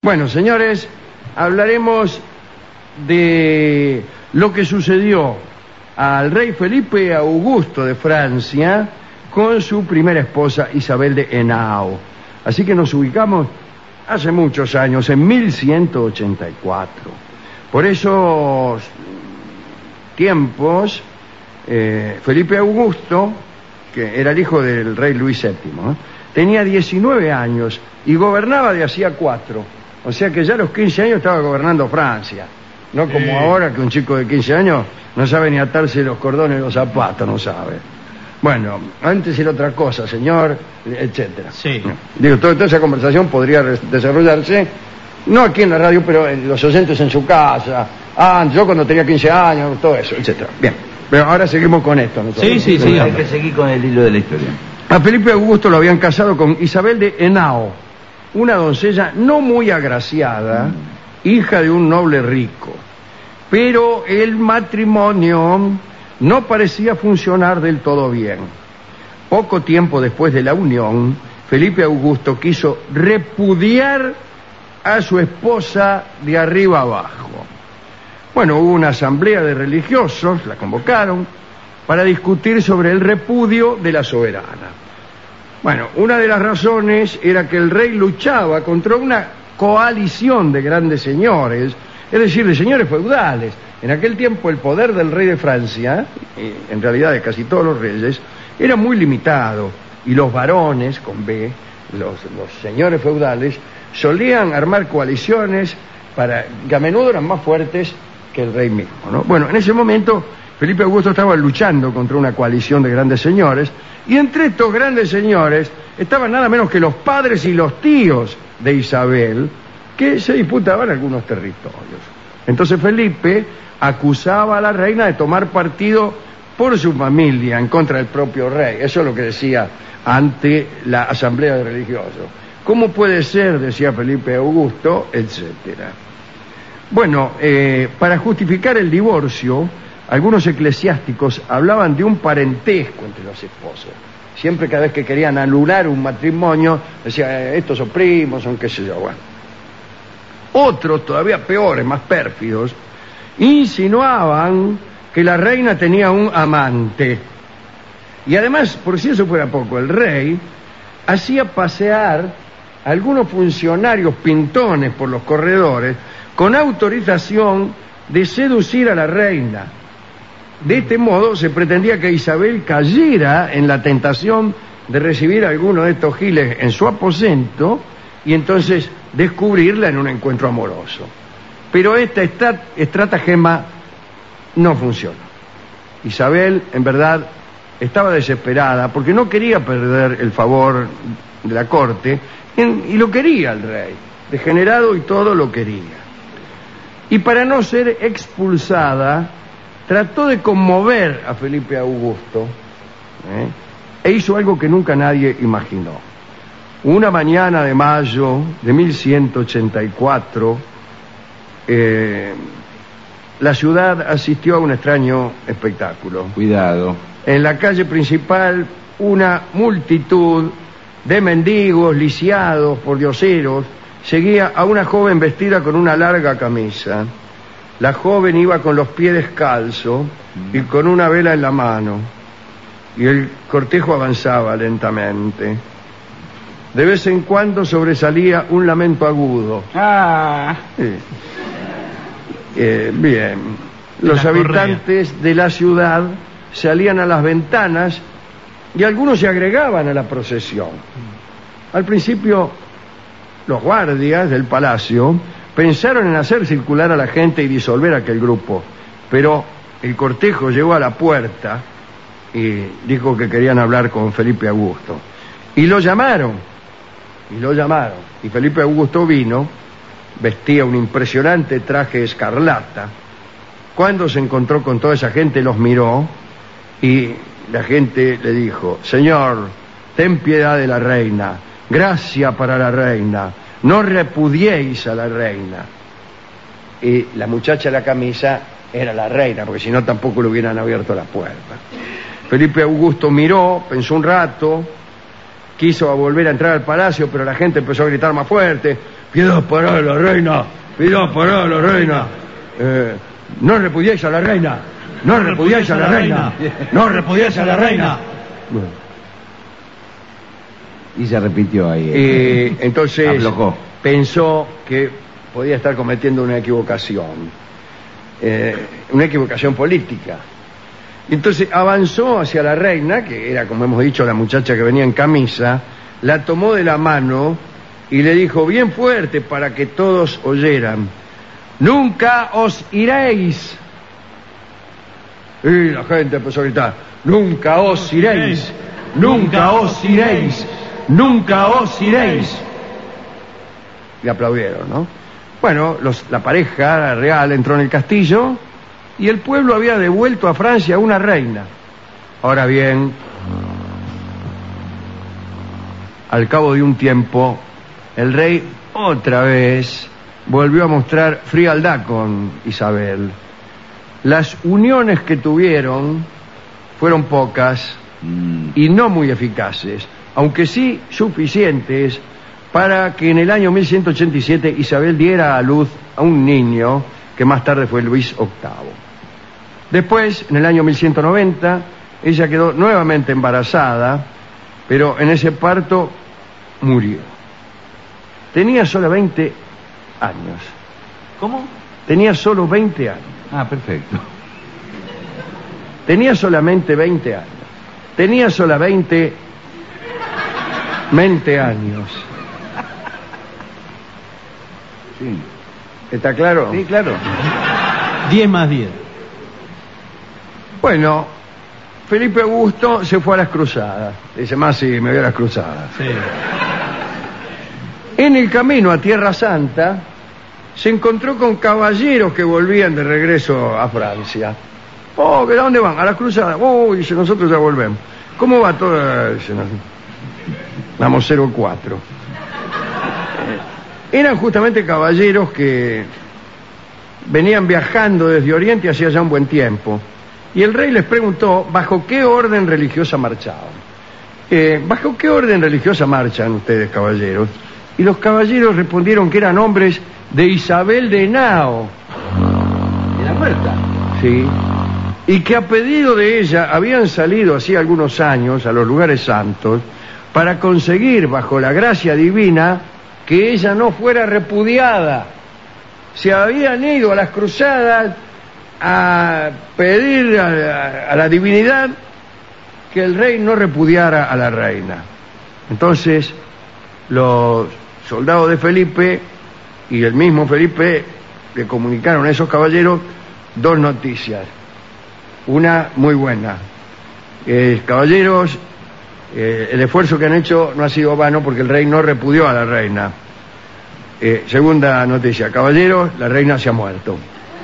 Bueno, señores, hablaremos de lo que sucedió al rey Felipe Augusto de Francia con su primera esposa Isabel de Henao. Así que nos ubicamos hace muchos años, en 1184. Por esos tiempos, Felipe Augusto, que era el hijo del rey Luis VII, tenía 19 años y gobernaba de hacía 4. O sea que ya a los 15 años estaba gobernando Francia. No como ahora que un chico de 15 años no sabe ni atarse los cordones de los zapatos, no sabe. Bueno, antes era otra cosa, señor, etcétera. Sí. Digo, toda esa conversación podría desarrollarse, no aquí en la radio, pero en los oyentes en su casa. Yo cuando tenía 15 años, todo eso, etcétera. Bien, pero ahora seguimos con esto. Sí, hay que seguir con el hilo de la historia. A Felipe Augusto lo habían casado con Isabel de Henao, una doncella no muy agraciada, hija de un noble rico. Pero el matrimonio no parecía funcionar del todo bien. Poco tiempo después de la unión, Felipe Augusto quiso repudiar a su esposa de arriba abajo. Bueno, hubo una asamblea de religiosos, la convocaron, para discutir sobre el repudio de la soberana. Bueno, una de las razones era que el rey luchaba contra una coalición de grandes señores, es decir, de señores feudales. En aquel tiempo el poder del rey de Francia, en realidad de casi todos los reyes, era muy limitado, y los varones, con B, los señores feudales, solían armar coaliciones que a menudo eran más fuertes que el rey mismo, ¿no? Bueno, en ese momento Felipe Augusto estaba luchando contra una coalición de grandes señores, y entre estos grandes señores estaban nada menos que los padres y los tíos de Isabel, que se disputaban algunos territorios. Entonces Felipe acusaba a la reina de tomar partido por su familia en contra del propio rey. Eso es lo que decía ante la asamblea de religiosos. ¿Cómo puede ser?, decía Felipe Augusto, etcétera. Bueno, para justificar el divorcio, algunos eclesiásticos hablaban de un parentesco entre los esposos. Siempre, cada vez que querían anular un matrimonio, decían, estos son primos, son qué sé yo. Bueno. Otros, todavía peores, más pérfidos, insinuaban que la reina tenía un amante. Y además, por si eso fuera poco, el rey hacía pasear a algunos funcionarios pintones por los corredores con autorización de seducir a la reina. De este modo se pretendía que Isabel cayera en la tentación de recibir a alguno de estos giles en su aposento y entonces descubrirla en un encuentro amoroso. Pero esta estratagema no funcionó. Isabel, en verdad, estaba desesperada porque no quería perder el favor de la corte y lo quería el rey, degenerado y todo lo quería. Y para no ser expulsada, trató de conmover a Felipe Augusto, e hizo algo que nunca nadie imaginó. Una mañana de mayo de 1184, la ciudad asistió a un extraño espectáculo. Cuidado. En la calle principal, una multitud de mendigos, lisiados, pordioseros, seguía a una joven vestida con una larga camisa. La joven iba con los pies descalzos y con una vela en la mano, y el cortejo avanzaba lentamente. De vez en cuando sobresalía un lamento agudo. Bien. Los habitantes de la ciudad salían a las ventanas y algunos se agregaban a la procesión. Al principio, los guardias del palacio pensaron en hacer circular a la gente y disolver aquel grupo, pero el cortejo llegó a la puerta y dijo que querían hablar con Felipe Augusto. Y lo llamaron, y Felipe Augusto vino, vestía un impresionante traje escarlata. Cuando se encontró con toda esa gente, los miró y la gente le dijo, señor, ten piedad de la reina, gracia para la reina, no repudiéis a la reina. Y la muchacha de la camisa era la reina, porque si no tampoco le hubieran abierto la puerta. Felipe Augusto miró, pensó un rato, quiso volver a entrar al palacio, pero la gente empezó a gritar más fuerte, Piedad para la reina, piedad para la reina. No repudiéis a la reina, no repudiéis a la reina, no repudiéis a la reina. Bueno. Y se repitió ahí. Entonces aflojó. Pensó que podía estar cometiendo una equivocación política. Entonces avanzó hacia la reina, que era, como hemos dicho, la muchacha que venía en camisa, la tomó de la mano y le dijo bien fuerte para que todos oyeran: nunca os iréis. Y la gente empezó a gritar: nunca os iréis, nunca os iréis, nunca os iréis. Y aplaudieron, ¿no? Bueno, la pareja real entró en el castillo y el pueblo había devuelto a Francia una reina. Ahora bien, al cabo de un tiempo, el rey otra vez volvió a mostrar frialdad con Isabel. Las uniones que tuvieron fueron pocas y no muy eficaces, aunque sí suficientes para que en el año 1187 Isabel diera a luz a un niño que más tarde fue Luis VIII. Después, en el año 1190, ella quedó nuevamente embarazada, pero en ese parto murió. Tenía solo 20 años. ¿Cómo? Tenía solo 20 años. Ah, perfecto. Tenía solamente 20 años. Tenía solamente 20 años. Sí. ¿Está claro? Sí, claro. 10 más 10. Bueno, Felipe Augusto se fue a las cruzadas. Dice, más sí, me voy a las cruzadas. Sí. En el camino a Tierra Santa se encontró con caballeros que volvían de regreso a Francia. Oh, ¿de dónde van? A las cruzadas. Oh, dice, nosotros ya volvemos. ¿Cómo va todo? Dice, vamos 04. Eran justamente caballeros que venían viajando desde Oriente hacía ya un buen tiempo. Y el rey les preguntó bajo qué orden religiosa marchaban. ¿Bajo qué orden religiosa marchan ustedes, caballeros? Y los caballeros respondieron que eran hombres de Isabel de Henao. ¿Era muerta? Sí. Y que a pedido de ella habían salido hacía algunos años a los lugares santos para conseguir, bajo la gracia divina, que ella no fuera repudiada. Se habían ido a las cruzadas a pedir a la divinidad que el rey no repudiara a la reina. Entonces, los soldados de Felipe y el mismo Felipe le comunicaron a esos caballeros dos noticias. Una muy buena. Caballeros, el esfuerzo que han hecho no ha sido vano porque el rey no repudió a la reina. Segunda noticia, caballeros, la reina se ha muerto.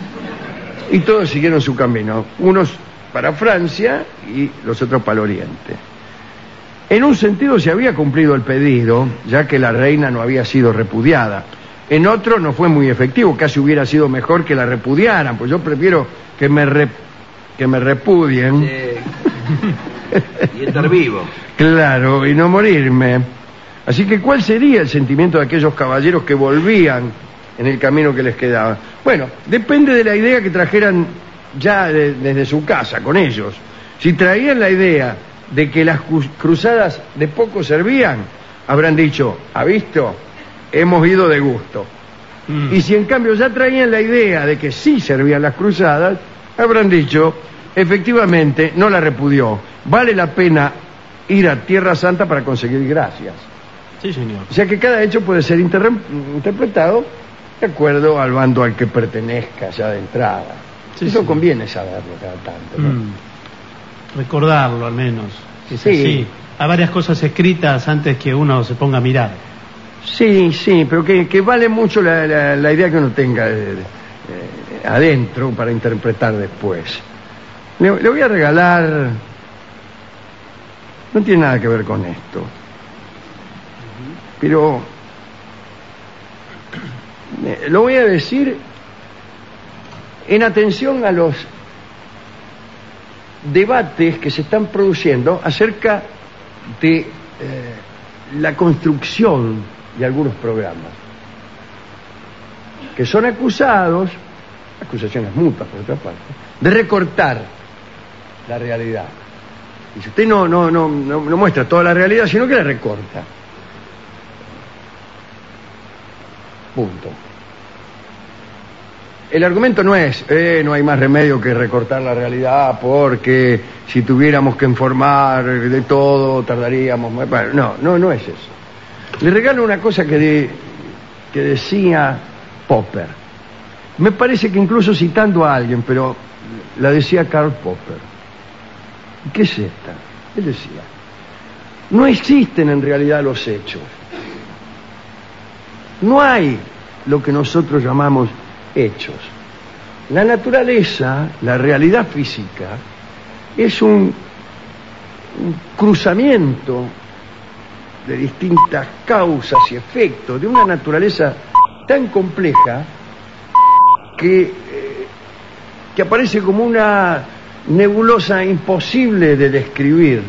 Y todos siguieron su camino, unos para Francia y los otros para el Oriente. En un sentido se había cumplido el pedido, ya que la reina no había sido repudiada. En otro no fue muy efectivo, casi hubiera sido mejor que la repudiaran, pues yo prefiero que me repudien. Sí. Y estar vivo. Claro, y no morirme. Así que, ¿cuál sería el sentimiento de aquellos caballeros que volvían en el camino que les quedaba? Bueno, depende de la idea que trajeran ya desde su casa con ellos. Si traían la idea de que las cruzadas de poco servían, habrán dicho, ¿ha visto? Hemos ido de gusto. Y si en cambio ya traían la idea de que sí servían las cruzadas, habrán dicho, efectivamente, no la repudió. Vale la pena ir a Tierra Santa para conseguir gracias. Sí, señor. O sea que cada hecho puede ser interpretado de acuerdo al bando al que pertenezca ya de entrada. Sí, eso sí. Conviene saberlo cada tanto, ¿no? Recordarlo al menos. Que es sí. Así. Hay varias cosas escritas antes que uno se ponga a mirar. Sí, sí, pero que vale mucho la idea que uno tenga adentro para interpretar después. Le voy a regalar... No tiene nada que ver con esto. Pero... lo voy a decir en atención a los debates que se están produciendo acerca de la construcción de algunos programas. que son acusados, acusaciones mutuas por otra parte, de recortar la realidad. Y si usted no muestra toda la realidad, sino que la recorta. Punto. El argumento no es, no hay más remedio que recortar la realidad porque si tuviéramos que informar de todo tardaríamos más. Bueno, no es eso. Le regalo una cosa que decía Popper. Me parece que incluso citando a alguien, pero la decía Karl Popper. ¿Qué es esta? Él decía, no existen en realidad los hechos. No hay lo que nosotros llamamos hechos. La naturaleza, la realidad física, es un cruzamiento de distintas causas y efectos de una naturaleza tan compleja que aparece como una nebulosa imposible de describir.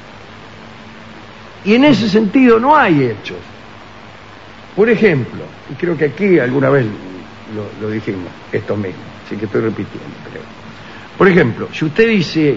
Y en ese sentido no hay hechos. Por ejemplo, y creo que aquí alguna vez lo dijimos, esto mismo, así que estoy repitiendo, creo. Por ejemplo, si usted dice,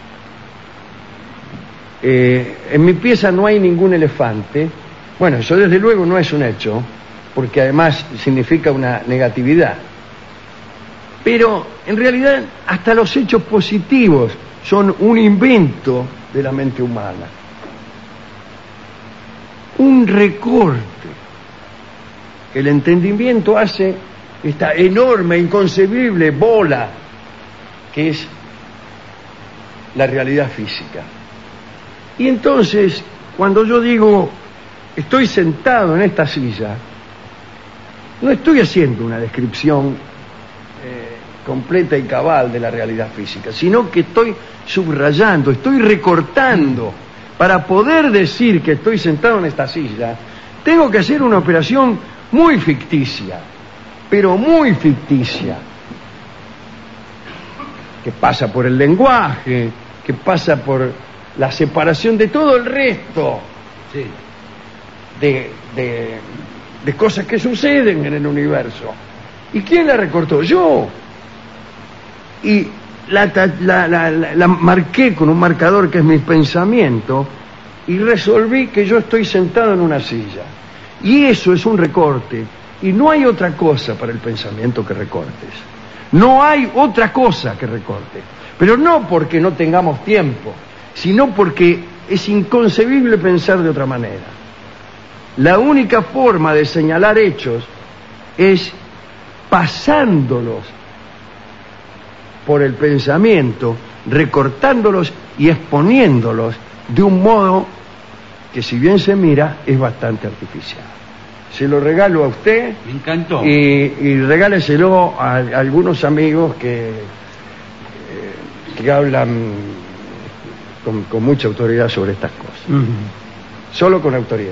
en mi pieza no hay ningún elefante, bueno, eso desde luego no es un hecho, porque además significa una negatividad. Pero en realidad hasta los hechos positivos son un invento de la mente humana. Un recorte. El entendimiento hace esta enorme, inconcebible bola que es la realidad física. Y entonces, cuando yo digo, estoy sentado en esta silla, no estoy haciendo una descripción completa y cabal de la realidad física, sino que estoy subrayando, estoy recortando. Para poder decir que estoy sentado en esta silla, tengo que hacer una operación muy ficticia, pero muy ficticia, que pasa por el lenguaje, que pasa por la separación de todo el resto de cosas que suceden en el universo. ¿Y quién la recortó? Yo. Y la marqué con un marcador que es mi pensamiento y resolví que yo estoy sentado en una silla. Y eso es un recorte. Y no hay otra cosa para el pensamiento que recortes. No hay otra cosa que recorte. Pero no porque no tengamos tiempo, sino porque es inconcebible pensar de otra manera. La única forma de señalar hechos es pasándolos por el pensamiento, recortándolos y exponiéndolos de un modo que, si bien se mira, es bastante artificial. Se lo regalo a usted. Me encantó. Y regáleselo a algunos amigos que hablan con mucha autoridad sobre estas cosas. Solo con autoridad.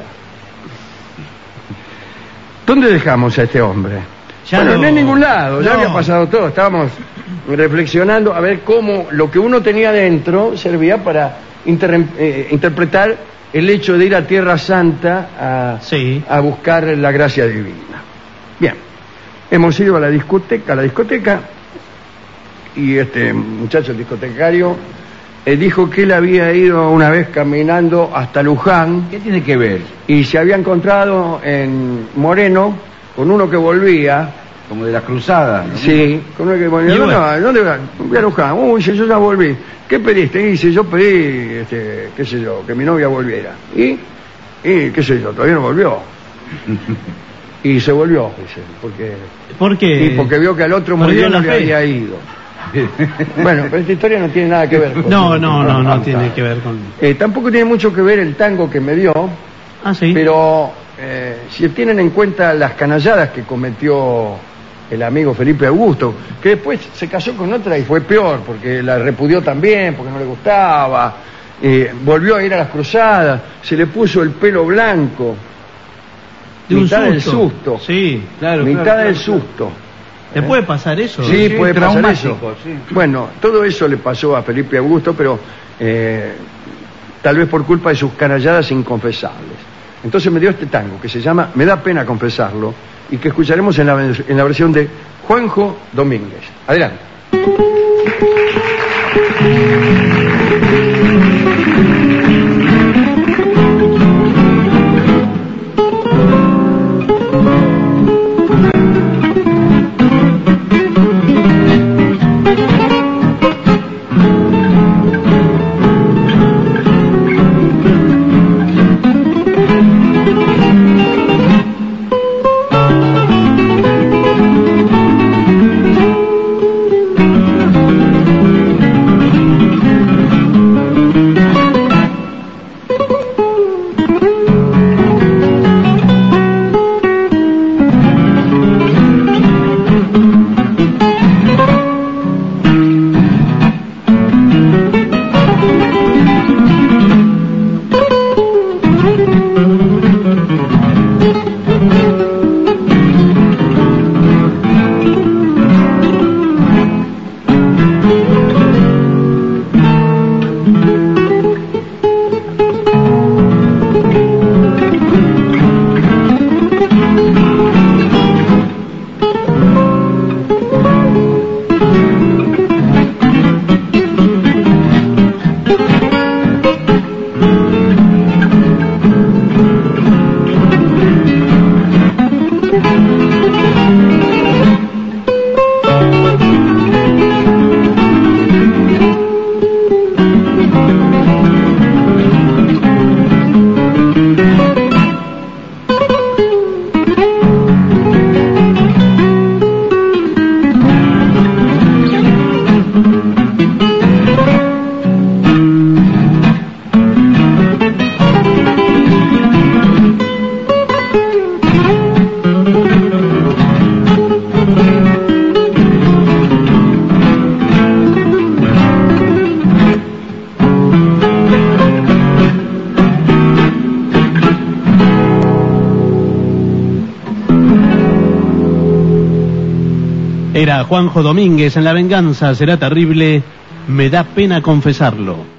¿Dónde dejamos a este hombre? Bueno, no en ningún lado, ya había pasado todo. Estábamos reflexionando a ver cómo lo que uno tenía dentro servía para interpretar el hecho de ir a Tierra Santa a buscar la gracia divina. Bien, hemos ido a la discoteca, y este muchacho, el discotecario, dijo que él había ido una vez caminando hasta Luján. ¿Qué tiene que ver? Y se había encontrado en Moreno con uno que volvía. Como de la cruzada, ¿no? Sí, con uno que volvía. ¿Dónde va? Voy a Luján. Dice, yo ya volví. ¿Qué pediste? Y dice, yo pedí, qué sé yo, que mi novia volviera. Y qué sé yo, todavía no volvió. Y se volvió, dice, ¿Por qué? Sí, porque vio que al otro murió, no le había ido. Bueno, pero esta historia no tiene nada que ver con... No tiene que ver con... Tampoco tiene mucho que ver el tango que me dio. Sí. Pero si tienen en cuenta las canalladas que cometió el amigo Felipe Augusto, que después se casó con otra y fue peor, porque la repudió también, porque no le gustaba, volvió a ir a las cruzadas, se le puso el pelo blanco, mitad del susto. Sí, claro. Mitad del susto. ¿Te puede pasar eso? Sí, puede pasar eso. Sí. Bueno, todo eso le pasó a Felipe Augusto, pero tal vez por culpa de sus canalladas inconfesables. Entonces me dio este tango que se llama Me da pena confesarlo y que escucharemos en la versión de Juanjo Domínguez. Adelante. Era Juanjo Domínguez en La venganza será terrible, me da pena confesarlo.